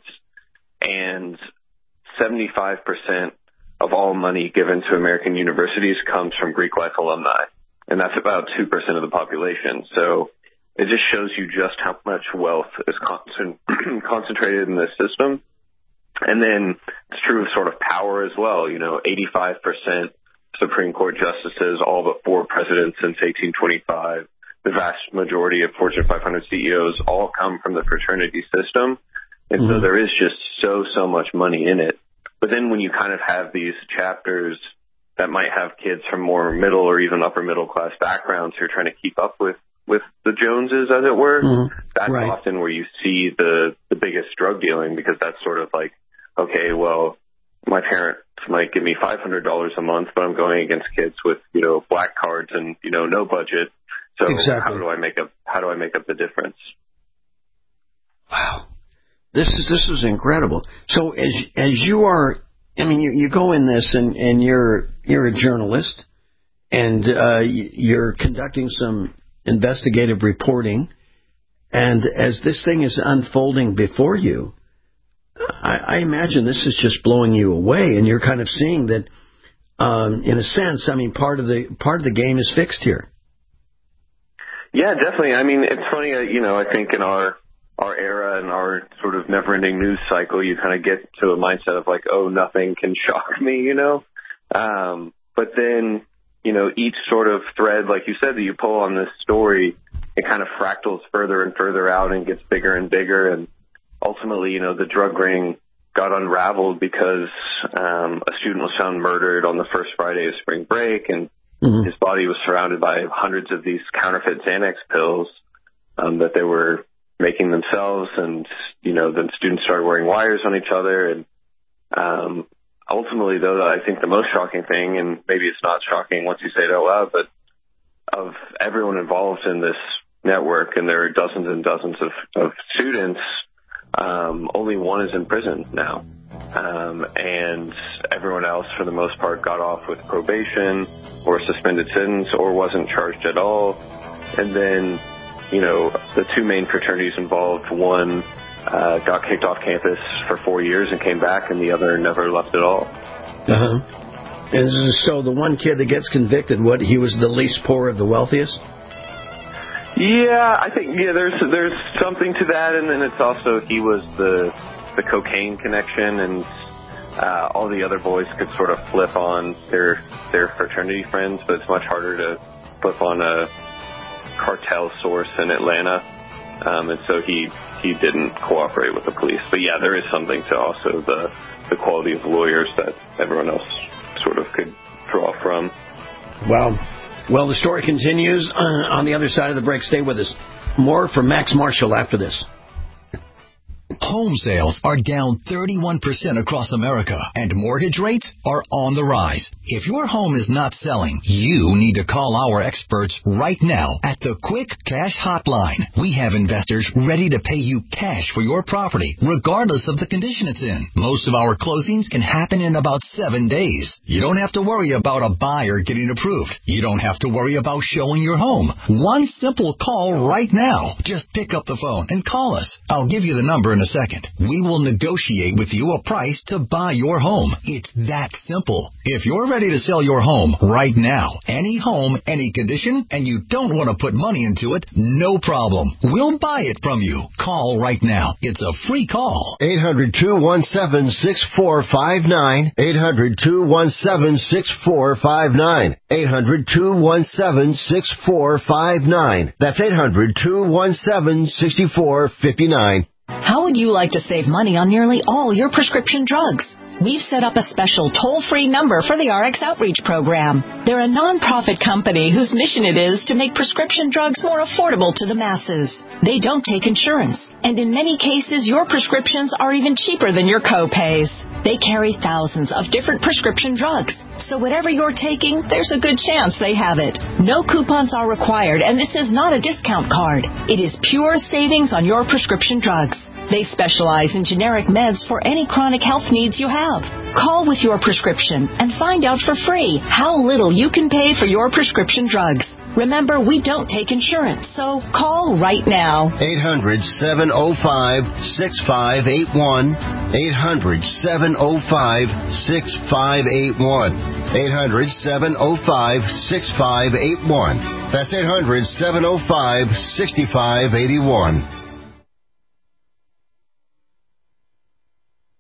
and seventy-five percent of all money given to American universities comes from Greek life alumni, and that's about two percent of the population. So it just shows you just how much wealth is con- concentrated in this system. And then it's true of sort of power as well. You know, eighty-five percent Supreme Court justices, all but four presidents since eighteen twenty-five. The vast majority of Fortune five hundred C E Os all come from the fraternity system. And mm-hmm. so there is just so, so much money in it. But then when you kind of have these chapters that might have kids from more middle or even upper middle class backgrounds who are trying to keep up with with the Joneses, as it were. Mm-hmm. That's right. often where you see the, the biggest drug dealing, because that's sort of like, okay, well, my parents might give me five hundred dollars a month, but I'm going against kids with, you know, black cards and, you know, no budget. So exactly. how do I make up, how do I make up the difference? Wow. This is, this is incredible. So as, as you are, I mean, you, you go in this and, and you're, you're a journalist and, uh, you're conducting some investigative reporting. And as this thing is unfolding before you, I, I imagine this is just blowing you away, and you're kind of seeing that, um, in a sense, I mean, part of the part of the game is fixed here. Yeah, definitely. I mean, it's funny, uh, you know, I think in our our era and our sort of never-ending news cycle, you kind of get to a mindset of like, oh, nothing can shock me, you know. Um, but then, you know, each sort of thread, like you said, that you pull on this story, it kind of fractals further and further out and gets bigger and bigger. And ultimately, you know, the drug ring got unraveled because um, a student was found murdered on the first Friday of spring break, and mm-hmm. his body was surrounded by hundreds of these counterfeit Xanax pills um, that they were making themselves. And, you know, then students started wearing wires on each other. And um, ultimately, though, I think the most shocking thing, and maybe it's not shocking once you say it out loud, but of everyone involved in this network, and there are dozens and dozens of, of students, um, only one is in prison now. Um, and everyone else, for the most part, got off with probation or suspended sentence or wasn't charged at all. And then, you know, the two main fraternities involved, one uh, got kicked off campus for four years and came back, and the other never left at all. Uh-huh. And so the one kid that gets convicted, what, he was the least poor of the wealthiest? Yeah, I think, yeah, there's there's something to that, and then it's also he was the the cocaine connection, and uh, all the other boys could sort of flip on their their fraternity friends, but it's much harder to flip on a cartel source in Atlanta, um, and so he he didn't cooperate with the police. But yeah, there is something to also the the quality of lawyers that everyone else sort of could draw from. Wow. Well, the story continues uh, on the other side of the break. Stay with us. More from Max Marshall after this. Home sales are down thirty-one percent across America, and mortgage rates are on the rise. If your home is not selling, you need to call our experts right now at the Quick Cash Hotline. We have investors ready to pay you cash for your property, regardless of the condition it's in. Most of our closings can happen in about seven days. You don't have to worry about a buyer getting approved. You don't have to worry about showing your home. One simple call right now. Just pick up the phone and call us. I'll give you the number in a second. We will negotiate with you a price to buy your home. It's that simple. If you're ready to sell your home right now, any home, any condition, and you don't want to put money into it, no problem. We'll buy it from you. Call right now. It's a free call. eight hundred, two one seven, six four five nine. eight hundred, two one seven, six four five nine. eight hundred, two one seven, six four five nine. That's eight hundred, two one seven, six four five nine. How would you like to save money on nearly all your prescription drugs? We've set up a special toll-free number for the R X Outreach Program. They're a nonprofit company whose mission it is to make prescription drugs more affordable to the masses. They don't take insurance, and in many cases, your prescriptions are even cheaper than your co-pays. They carry thousands of different prescription drugs, so whatever you're taking, there's a good chance they have it. No coupons are required, and this is not a discount card. It is pure savings on your prescription drugs. They specialize in generic meds for any chronic health needs you have. Call with your prescription and find out for free how little you can pay for your prescription drugs. Remember, we don't take insurance, so call right now. eight hundred, seven oh five, six five eight one. eight hundred, seven oh five, six five eight one. eight hundred, seven oh five, six five eight one. That's eight hundred, seven oh five, six five eight one. Do you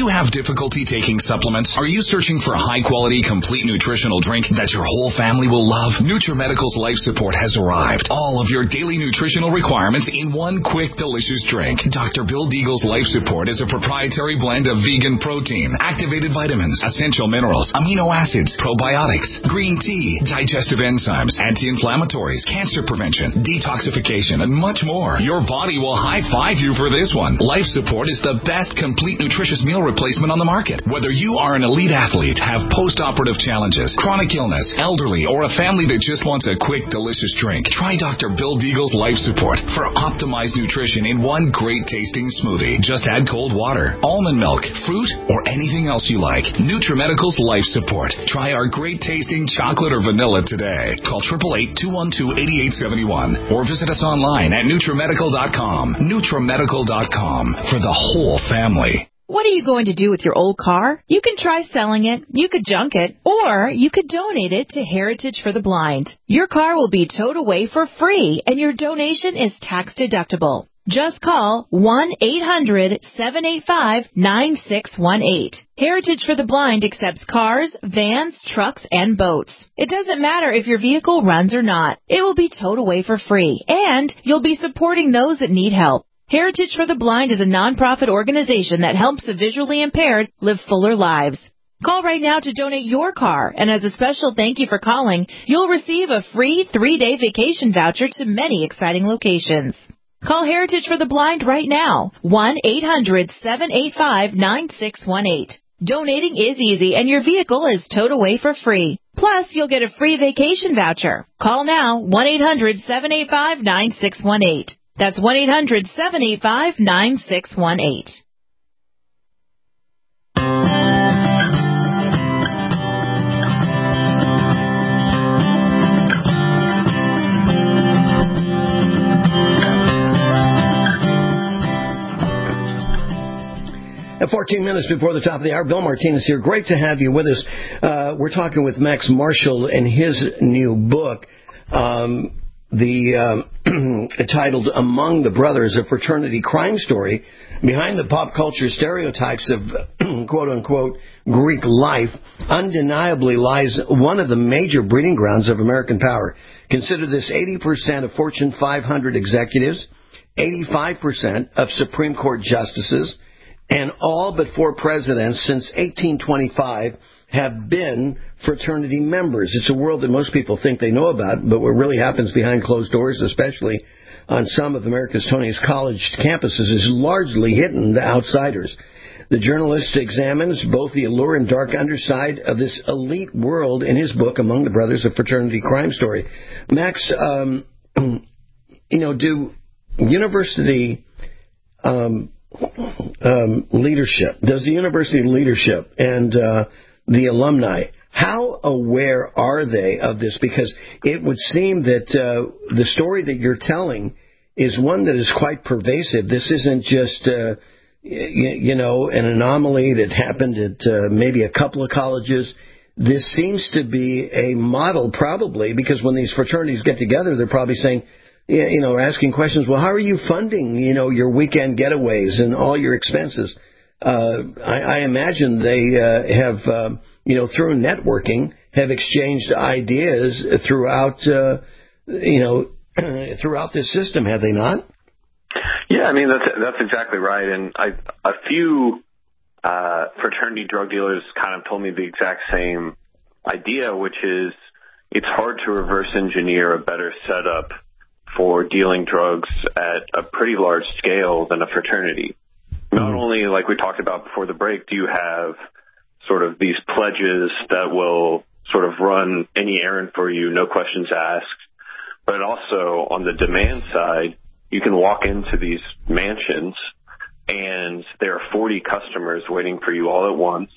you have difficulty taking supplements? Are you searching for a high-quality, complete nutritional drink that your whole family will love? NutriMedical's Life Support has arrived. All of your daily nutritional requirements in one quick, delicious drink. Doctor Bill Deagle's Life Support is a proprietary blend of vegan protein, activated vitamins, essential minerals, amino acids, probiotics, green tea, digestive enzymes, anti-inflammatories, cancer prevention, detoxification, and much more. Your body will high-five you for this one. Life Support is the best complete nutritious meal replacement on the market. Whether you are an elite athlete, have post-operative challenges, chronic illness, elderly, or a family that just wants a quick, delicious drink, try Doctor Bill Deagle's Life Support for optimized nutrition in one great-tasting smoothie. Just add cold water, almond milk, fruit, or anything else you like. NutriMedical's Life Support. Try our great-tasting chocolate or vanilla today. Call eight eight eight, two one two, eight eight seven one or visit us online at NutriMedical dot com. NutriMedical dot com for the whole family. What are you going to do with your old car? You can try selling it, you could junk it, or you could donate it to Heritage for the Blind. Your car will be towed away for free, and your donation is tax deductible. Just call one eight hundred, seven eight five, nine six one eight. Heritage for the Blind accepts cars, vans, trucks, and boats. It doesn't matter if your vehicle runs or not. It will be towed away for free, and you'll be supporting those that need help. Heritage for the Blind is a nonprofit organization that helps the visually impaired live fuller lives. Call right now to donate your car, and as a special thank you for calling, you'll receive a free three-day vacation voucher to many exciting locations. Call Heritage for the Blind right now, one eight hundred, seven eight five, nine six one eight. Donating is easy, and your vehicle is towed away for free. Plus, you'll get a free vacation voucher. Call now, one eight hundred, seven eight five, nine six one eight. That's one eight hundred, seven eight five, nine six one eight. At fourteen minutes before the top of the hour, Bill Martinez here. Great to have you with us. Uh, we're talking with Max Marshall and his new book, um, the um, titled "Among the Brothers: A Fraternity Crime Story." Behind the pop culture stereotypes of "quote unquote" Greek life, undeniably lies one of the major breeding grounds of American power. Consider this: eighty percent of Fortune five hundred executives, eighty-five percent of Supreme Court justices, and all but four presidents since eighteen twenty-five have been fraternity members. It's a world that most people think they know about, but what really happens behind closed doors, especially on some of America's toniest college campuses, is largely hidden to outsiders. The journalist examines both the allure and dark underside of this elite world in his book, Among the Brothers: A Fraternity Crime Story. Max, um, you know, do university um, um, leadership, does the university leadership and uh, the alumni, how aware are they of this? Because it would seem that uh, the story that you're telling is one that is quite pervasive. This isn't just, uh, you, you know, an anomaly that happened at uh, maybe a couple of colleges. This seems to be a model, probably, because when these fraternities get together, they're probably saying, you know, asking questions, well, how are you funding, you know, your weekend getaways and all your expenses? Uh, I, I imagine they uh, have, uh, you know, through networking, have exchanged ideas throughout, uh, you know, throughout this system, have they not? Yeah, I mean, that's that's exactly right. And I, a few uh, fraternity drug dealers kind of told me the exact same idea, which is it's hard to reverse engineer a better setup for dealing drugs at a pretty large scale than a fraternity. Not only, like we talked about before the break, do you have sort of these pledges that will sort of run any errand for you, no questions asked, but also on the demand side, you can walk into these mansions and there are forty customers waiting for you all at once.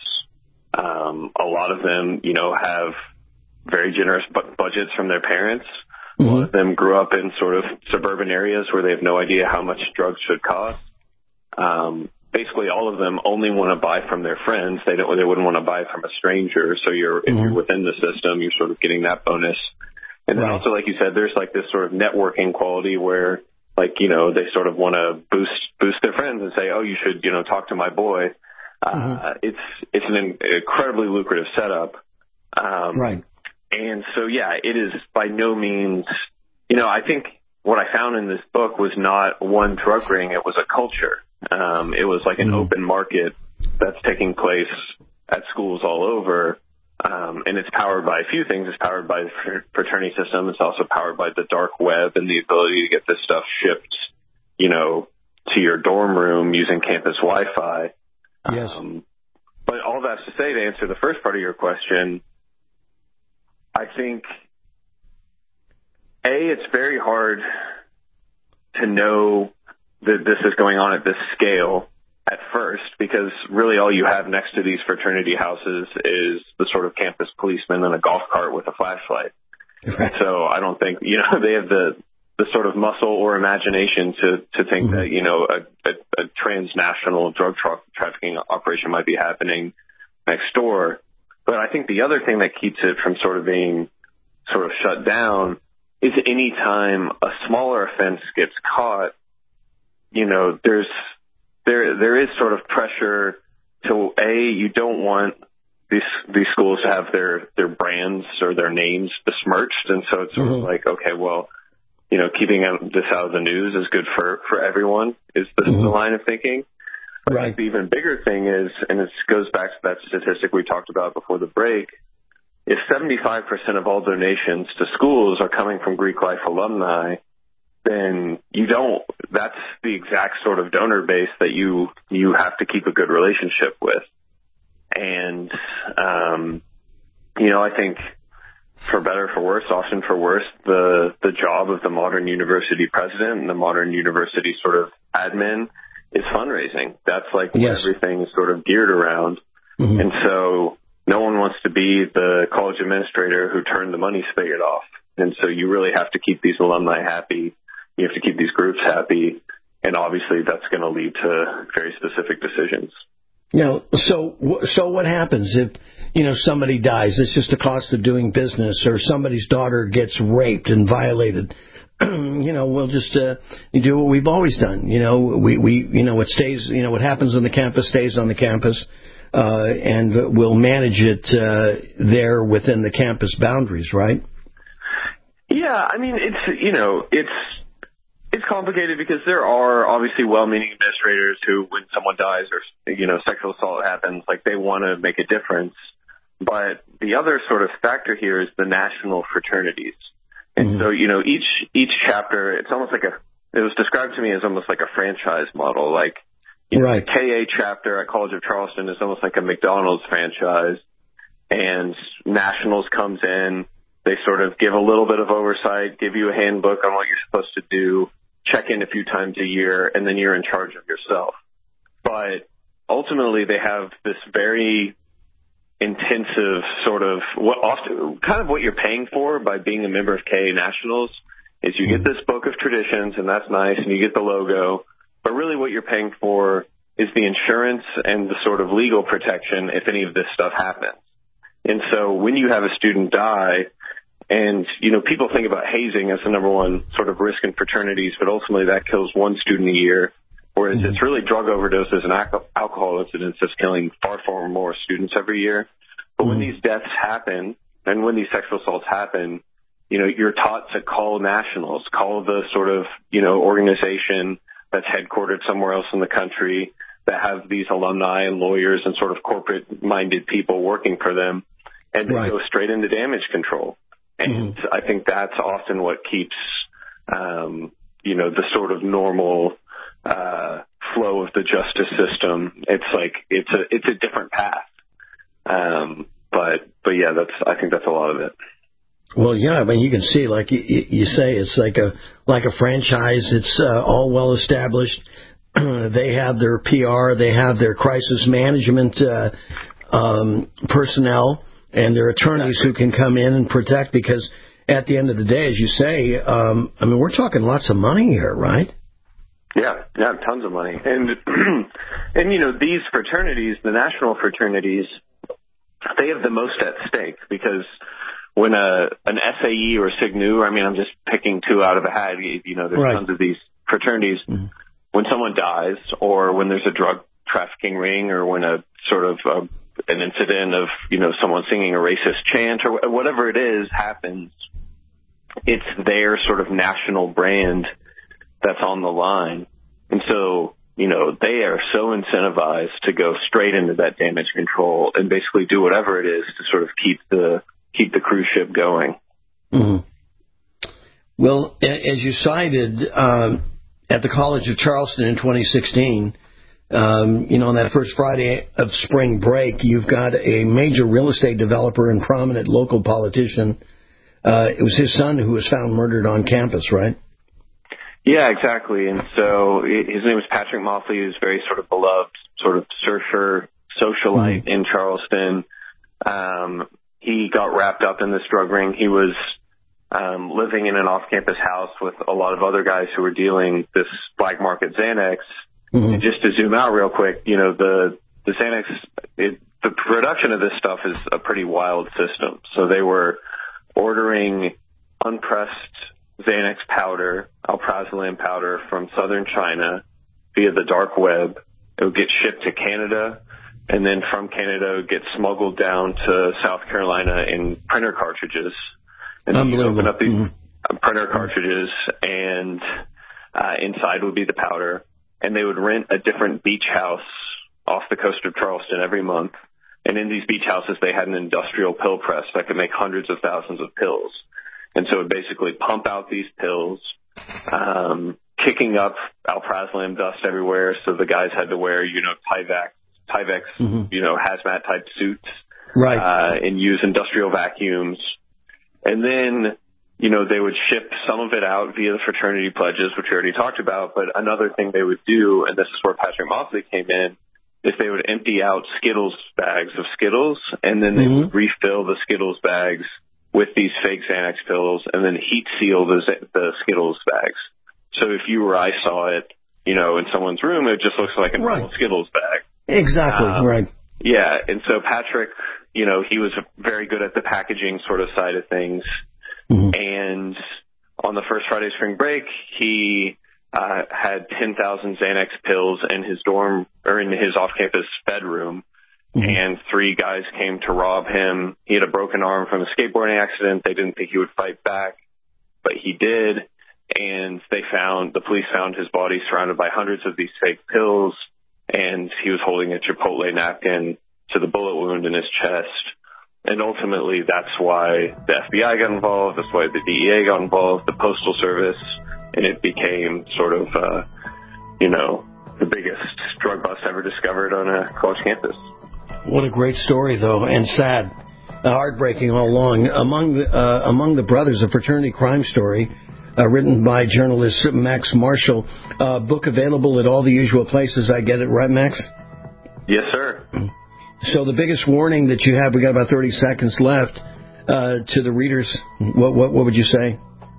Um, a lot of them, you know, have very generous bu- budgets from their parents. Mm-hmm. A lot of them grew up in sort of suburban areas where they have no idea how much drugs should cost. Um, basically, all of them only want to buy from their friends. They don't. They wouldn't want to buy from a stranger. So you're, mm-hmm. if you're within the system, you're sort of getting that bonus. And then right. also, like you said, there's like this sort of networking quality where, like, you know, they sort of want to boost boost their friends and say, oh, you should, you know, talk to my boy. Uh, mm-hmm. It's it's an incredibly lucrative setup. Um, right. And so, yeah, it is by no means, you know, I think what I found in this book was not one drug ring. It was a culture. Um, it was like an mm-hmm. open market that's taking place at schools all over. Um, and it's powered by a few things. It's powered by the fraternity system. It's also powered by the dark web and the ability to get this stuff shipped, you know, to your dorm room using campus Wi-Fi. Yes. Um, but all that's to say, to answer the first part of your question, I think, A, it's very hard to know that this is going on at this scale at first, because really all you have next to these fraternity houses is the sort of campus policeman and a golf cart with a flashlight. Right. So I don't think, you know, they have the, the sort of muscle or imagination to, to think mm-hmm. that, you know, a, a, a transnational drug tra- trafficking operation might be happening next door. But I think the other thing that keeps it from sort of being sort of shut down is any time a smaller offense gets caught, you know, there's, there, there is sort of pressure to, A, you don't want these, these schools to have their, their brands or their names besmirched. And so it's sort mm-hmm. of like, okay, well, you know, keeping this out of the news is good for, for everyone is the, mm-hmm. the line of thinking. But right. I think the even bigger thing is, and it goes back to that statistic we talked about before the break, if seventy-five percent of all donations to schools are coming from Greek Life alumni, then you don't, that's the exact sort of donor base that you, you have to keep a good relationship with. And, um, you know, I think for better or for worse, often for worse, the, the job of the modern university president and the modern university sort of admin is fundraising. That's like what yes. everything is sort of geared around. Mm-hmm. And so no one wants to be the college administrator who turned the money spigot off. And so you really have to keep these alumni happy. You have to keep these groups happy. And obviously that's going to lead to very specific decisions. You know, so, so what happens if, you know, somebody dies? It's just the cost of doing business, or somebody's daughter gets raped and violated. You know, we'll just uh, do what we've always done. You know, we, we, you know, what stays, you know, what happens on the campus stays on the campus, uh, and we'll manage it uh, there within the campus boundaries, right? Yeah, I mean, it's, you know, it's it's complicated because there are obviously well-meaning administrators who, when someone dies or, you know, sexual assault happens, like they want to make a difference. But the other sort of factor here is the national fraternities. And so, you know, each each chapter, it's almost like a, it was described to me as almost like a franchise model. Like, you right. know, the K A chapter at College of Charleston is almost like a McDonald's franchise. And Nationals comes in, they sort of give a little bit of oversight, give you a handbook on what you're supposed to do, check in a few times a year, and then you're in charge of yourself. But ultimately, they have this very intensive sort of what often kind of what you're paying for by being a member of K A Nationals is you get this book of traditions, and that's nice, and you get the logo, but really what you're paying for is the insurance and the sort of legal protection if any of this stuff happens. And so when you have a student die, and, you know, people think about hazing as the number one sort of risk in fraternities, but ultimately that kills one student a year. Whereas mm-hmm. it's really drug overdoses and alcohol incidents that's killing far, far more students every year. But mm-hmm. when these deaths happen and when these sexual assaults happen, you know, you're taught to call Nationals, call the sort of, you know, organization that's headquartered somewhere else in the country that have these alumni and lawyers and sort of corporate-minded people working for them, and they right. go straight into damage control. And mm-hmm. I think that's often what keeps, um, you know, the sort of normal uh, flow of the justice system. It's like it's a it's a different path, um, but but yeah, that's I think that's a lot of it. Well, yeah, I mean, you can see, like you, you say, it's like a like a franchise. It's uh, all well established. They have their P R, they have their crisis management uh, um, personnel, and their attorneys exactly. who can come in and protect. Because at the end of the day, as you say, um, I mean, we're talking lots of money here, right? Yeah, yeah, tons of money. And, and you know, these fraternities, the national fraternities, they have the most at stake, because when a an S A E or Sig Nu, I mean, I'm just picking two out of a hat, you know, there's right. tons of these fraternities. Mm-hmm. When someone dies, or when there's a drug trafficking ring, or when a sort of uh, an incident of, you know, someone singing a racist chant or whatever it is happens, it's their sort of national brand that's on the line. And so, you know, they are so incentivized to go straight into that damage control and basically do whatever it is to sort of keep the keep the cruise ship going. Mm-hmm. Well, as you cited, um, at the College of Charleston in twenty sixteen, um, you know, on that first Friday of spring break, you've got a major real estate developer and prominent local politician. Uh, it was his son who was found murdered on campus, right? Yeah, exactly. And so his name was Patrick Motley. He was very sort of beloved, sort of surfer, socialite mm-hmm. in Charleston. Um, he got wrapped up in this drug ring. He was um, living in an off-campus house with a lot of other guys who were dealing this black market Xanax. Mm-hmm. And just to zoom out real quick, you know, the, the Xanax, it, the production of this stuff is a pretty wild system. So they were ordering unpressed Xanax powder, alprazolam powder from southern China via the dark web. It would get shipped to Canada, and then from Canada it would get smuggled down to South Carolina in printer cartridges. And then you open up these mm-hmm. printer cartridges, and uh, inside would be the powder. And they would rent a different beach house off the coast of Charleston every month. And in these beach houses, they had an industrial pill press that could make hundreds of thousands of pills. And so it would basically pump out these pills, um, kicking up alprazolam dust everywhere. So the guys had to wear, you know, Tyvek, Tyvek, mm-hmm. you know, hazmat type suits, right? Uh, and use industrial vacuums. And then, you know, they would ship some of it out via the fraternity pledges, which we already talked about. But another thing they would do, and this is where Patrick Motley came in, is they would empty out Skittles bags of Skittles, and then they mm-hmm. would refill the Skittles bags with these fake Xanax pills, and then heat seal the, the Skittles bags. So if you or I saw it, you know, in someone's room, it just looks like a normal right. Skittles bag. Exactly, um, right. Yeah, and so Patrick, you know, he was very good at the packaging sort of side of things. Mm-hmm. And on the first Friday of spring break, he uh, had ten thousand Xanax pills in his dorm, or in his off-campus bedroom. Mm-hmm. And three guys came to rob him. He had a broken arm from a skateboarding accident. They didn't think he would fight back, but he did. And they found, the police found his body surrounded by hundreds of these fake pills, and he was holding a Chipotle napkin to the bullet wound in his chest. And ultimately, that's why the F B I got involved. That's why the D E A got involved, the Postal Service, and it became sort of, uh, you know, the biggest drug bust ever discovered on a college campus. What a great story, though, and sad, uh, heartbreaking all along. Among the, uh, among the brothers, a fraternity crime story uh, written by journalist Max Marshall. Uh, book available at all the usual places. I get it right, Max? Yes, sir. So the biggest warning that you have, we got about thirty seconds left, uh, to the readers, what, what, what would you say?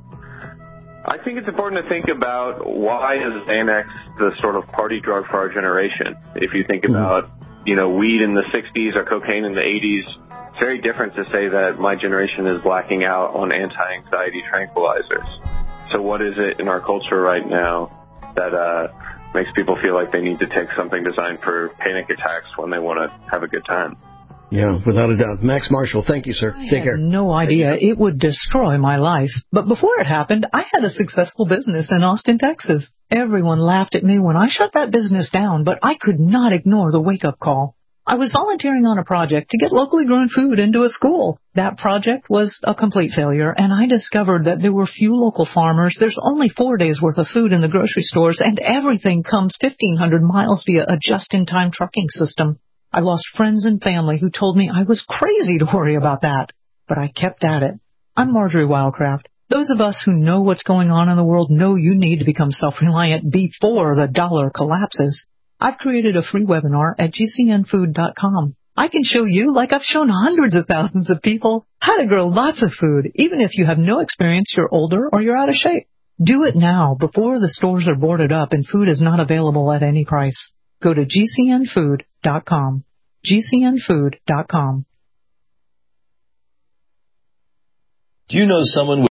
I think it's important to think about why is Xanax the sort of party drug for our generation. If you think about, mm-hmm. you know, weed in the sixties or cocaine in the eighties, it's very different to say that my generation is blacking out on anti-anxiety tranquilizers. So what is it in our culture right now that uh, makes people feel like they need to take something designed for panic attacks when they want to have a good time? Yeah, without a doubt. Max Marshall, thank you, sir. I Take had care. no idea it would destroy my life. But before it happened, I had a successful business in Austin, Texas. Everyone laughed at me when I shut that business down, but I could not ignore the wake-up call. I was volunteering on a project to get locally grown food into a school. That project was a complete failure, and I discovered that there were few local farmers. There's only four days' worth of food in the grocery stores, and everything comes fifteen hundred miles via a just-in-time trucking system. I lost friends and family who told me I was crazy to worry about that, but I kept at it. I'm Marjorie Wildcraft. Those of us who know what's going on in the world know you need to become self-reliant before the dollar collapses. I've created a free webinar at G C N food dot com. I can show you, like I've shown hundreds of thousands of people, how to grow lots of food, even if you have no experience, you're older, or you're out of shape. Do it now before the stores are boarded up and food is not available at any price. Go to G C N food dot com. G C N food dot com. Do you know someone with